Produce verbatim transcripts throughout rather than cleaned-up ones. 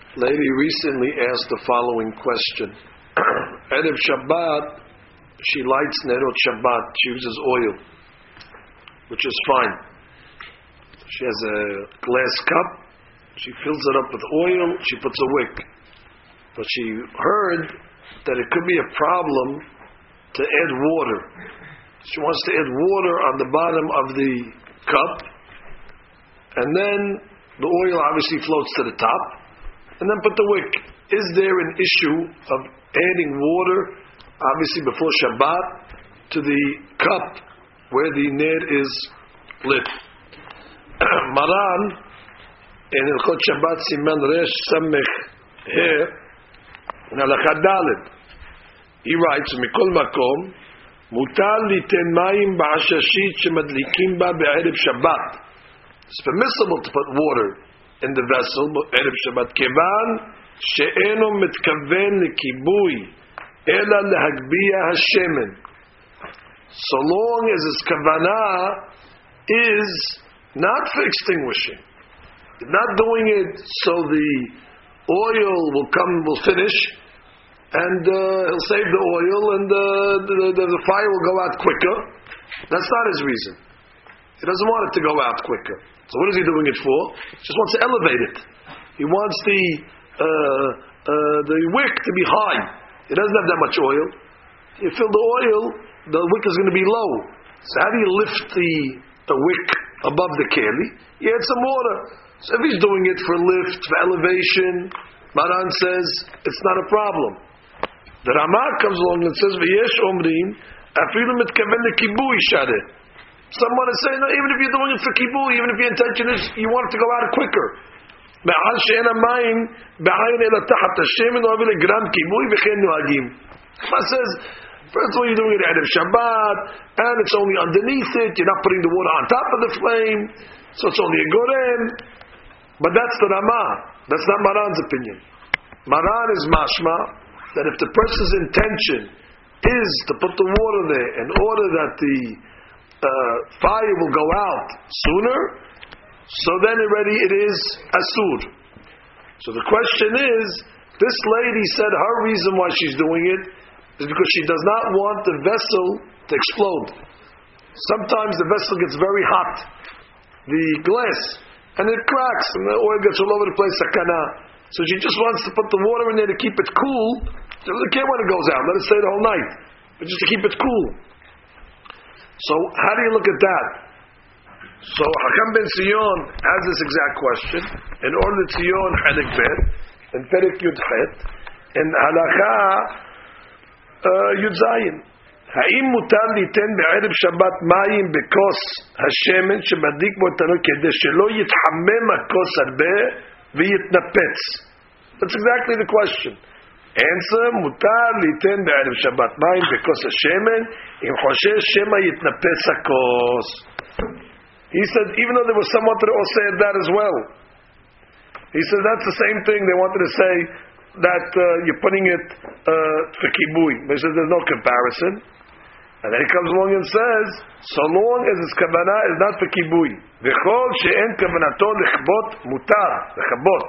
Lady recently asked the following question. Erev Shabbat, she lights Nerot Shabbat. She uses oil, which is fine. She has a glass cup. She fills it up with oil. She puts a wick. But she heard that it could be a problem to add water. She wants to add water on the bottom of the cup, and then the oil obviously floats to the top, and then put the wick. Is there an issue of adding water, obviously before Shabbat, to the cup where the ner is lit? Maran in Hilchot Shabbat Siman Resh Samech He in Halakha Daled, he writes, Mikol Makom mutar liten mayim ba'ashashit shemadlikim ba be'erev Shabbat. It's permissible to put water in the vessel erev Shabbat kevan she'eno mitkaven lekibui ela lehagbiya hashemen. So long as its kavanah is not for extinguishing, not doing it so the oil will come, will finish, and uh, he'll save the oil, and uh, the, the, the fire will go out quicker. That's not his reason. He doesn't want it to go out quicker. So what is he doing it for? He just wants to elevate it. He wants the uh, uh, the wick to be high. He doesn't have that much oil. You fill the oil, the wick is going to be low. So how do you lift the, the wick above the keli? You add some water. So if he's doing it for lift, for elevation, Maran says it's not a problem. The Ramah comes along and says, "V'yesh omrim afilu mitkaven lekibui shareh." Someone is saying, no, even if you're doing it for kibui, even if your intention is you want it to go out quicker. Me'al she'ena mayim b'ayin ela tachat hashem eno avil gram kibui v'chen noagim. Ramah says, first of all, you're doing it Erev Shabbat, and it's only underneath it. You're not putting the water on top of the flame, so it's only a gorem. But that's the Ramah. That's not Maran's opinion. Maran is mashma that if the person's intention is to put the water there in order that the uh, fire will go out sooner, so then already it is asur. So the question is, this lady said her reason why she's doing it is because she does not want the vessel to explode. Sometimes the vessel gets very hot, the glass, and it cracks, and the oil gets all over the place, sakana. So she just wants to put the water in there to keep it cool. She doesn't care when it goes out, let it stay the whole night, but just to keep it cool. So how do you look at that? So Hakam ben Sion has this exact question in Orle Tzion Chelik Bet and Perek Yud Chet in Halakha Yud Zayin. Ha'im mutar liten be'erev Shabbat mayim bekos hashemen shemadlik bo tanur kedei shelo yithamem hakos harbeh v'yitnapetz. That's exactly the question. Answer: mutar liten be'erev Shabbat mayim bekos hashemen im choshesh shema yitnapetz hakos. He said, even though there was someone that also said that as well. He said that's the same thing. They wanted to say that uh, you're putting it uh, for kibui. But he says there's no comparison. And then he comes along and says, so long as his kavanah is not for kibui. V'chol she'en kavanato lechbot mutar. Lechabot.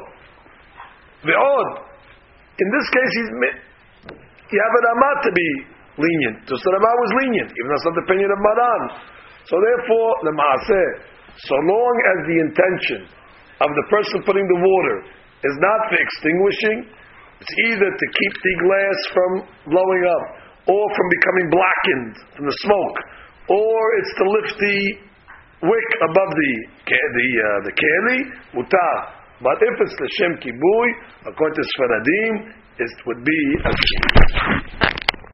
Ve'od. In this case, he's, you have a Ramah to be lenient. So the Ramah was lenient, even though it's not the opinion of Maran. So therefore, the Maaseh, so long as the intention of the person putting the water is not for extinguishing, it's either to keep the glass from blowing up, or from becoming blackened from the smoke, or it's to lift the wick above the the uh, the keli, mutar. But if it's l'shem kibui, according to Sfaradim, it would be a